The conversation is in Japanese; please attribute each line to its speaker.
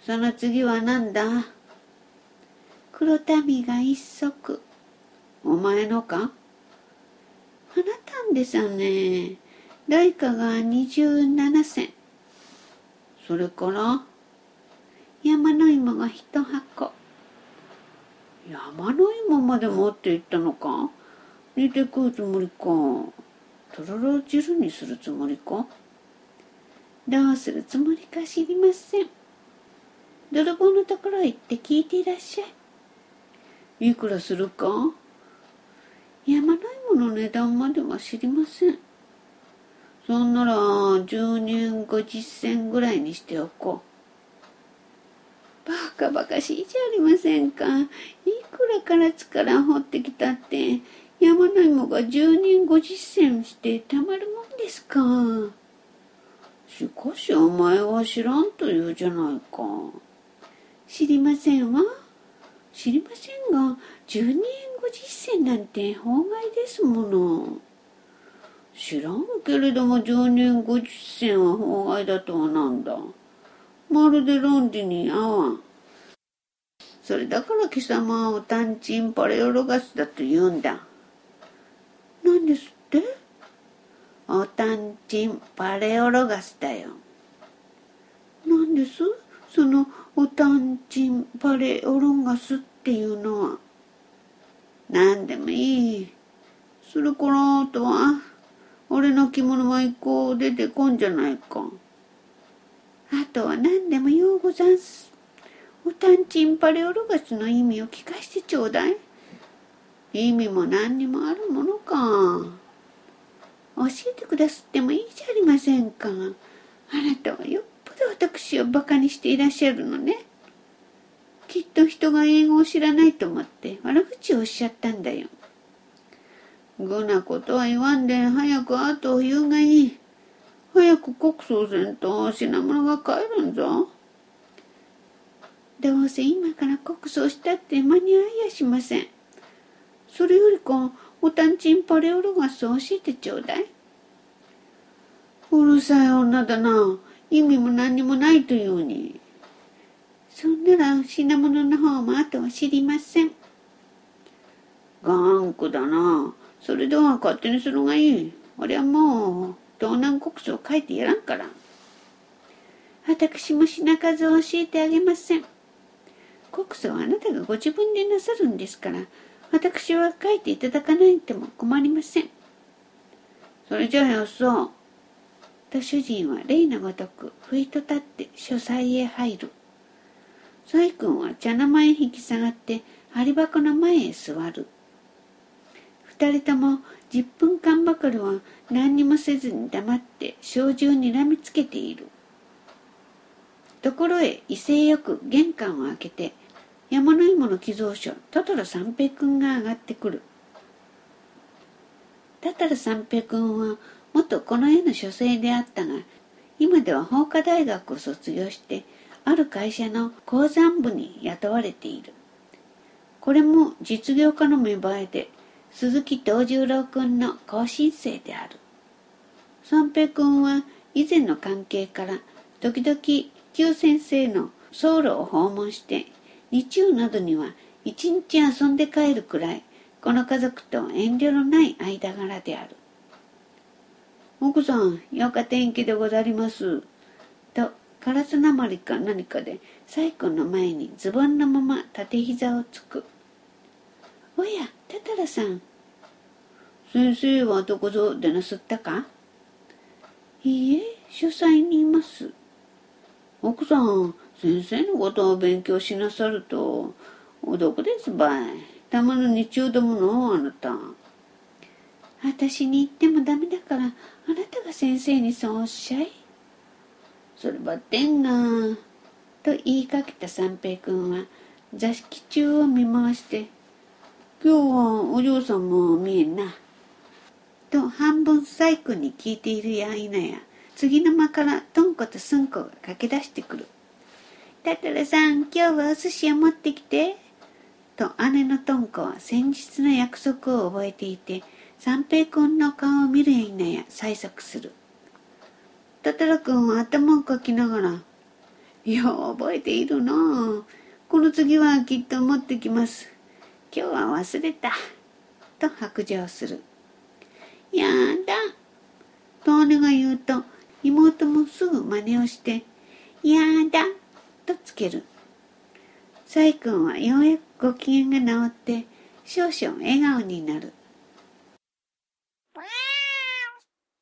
Speaker 1: その次はなんだ？黒民が一足。お前のか？あなたんでさね。代価が27銭。それから山の芋が一箱。山の芋まで持って行ったのか？煮て食うつもりか。とろろ汁にするつもりか？どうするつもりか知りません。泥棒のところへ行って聞いていらっしゃい。いくらするか？山の芋の値段までは知りません。そんなら10年50銭ぐらいにしておこう。バカバカしいじゃありませんか。いくら唐津から掘ってきたって山の芋が10年50銭してたまるもんですか。しかしお前は知らんと言うじゃないか。知りませんわ。知りませんが10年50銭なんて法外ですもの。知らんけれども10年50銭は法外だとはなんだ。まるで論理に合わん。それだから貴様はおたんちんパレオロガスだと言うんだ。何ですって？おたんちんパレオロガスだよ。何ですそのおたんちんパレオロガスっていうのは。何でもいい。それからあとは俺の着物は一個出てこんじゃないか。あとは何でもようござんす。おたんちんパレオロガスの意味を聞かしてちょうだい。意味も何にもあるものか。教えてくだすってもいいじゃありませんか。あなたはよっぽど私をバカにしていらっしゃるのね。きっと人が英語を知らないと思って悪口をおっしゃったんだよ。ぐなことは言わんで早く後を言うがいい。早く告訴せんと品物が帰るんぞ。どうせ今から告訴したって間に合いやしません。それよりかおたんちんパレオロガスを教えてちょうだい。うるさい女だな。意味も何にもないというに。そんなら品物の方も後は知りません。頑固だな。それでは勝手にするがいい。俺はもう盗難告訴を書いてやらんから。私も品数を教えてあげません。告訴はあなたがご自分でなさるんですから、私は書いていただかないとも困りません。それじゃあよそう。と主人は例のごとくふいと立って書斎へ入る。ソイ君は茶の間へ引き下がって針箱の前へ座る。二人とも10分間ばかりは何にもせずに黙って小銃にらみつけている。ところへ威勢よく玄関を開けて山の芋の寄贈所トトロ三平君が上がってくる。トトロ三平君は元この絵の書生であったが、今では法科大学を卒業してある会社の鉱山部に雇われている。これも実業家の芽生えで鈴木藤十郎君の後進生である。三平君は以前の関係から時々旧先生の僧侶を訪問して日曜などには一日遊んで帰るくらいこの家族と遠慮のない間柄である。奥さん、よか天気でござります。と、カラスなまりか何かで、細君の前にズボンのまま縦膝をつく。おや、タタラさん。先生はどこぞでなすったか？いいえ、書斎にいます。奥さん、先生のことを勉強しなさると、おどこですばい。たまの日曜だもの、あなた。私に言ってもダメだから、あなたが先生にそうおっしゃい。そればってんが、と言いかけた三平君は、座敷中を見回して、今日はお嬢さんも見えんな。と半分細君に聞いているやいなや、次の間からトンコとスンコが駆け出してくる。タタラさん、今日はお寿司を持ってきて。と姉のトンコは先日の約束を覚えていて、三平君の顔を見るやいなや催促する。タタラ君は頭をかきながら、 よう覚えているの。この次はきっと持ってきます。今日は忘れた。と白状する。やだ。と姉が言うと、妹もすぐ真似をして、やだ。とつける。細君はようやくご機嫌が治って、少々笑顔になる。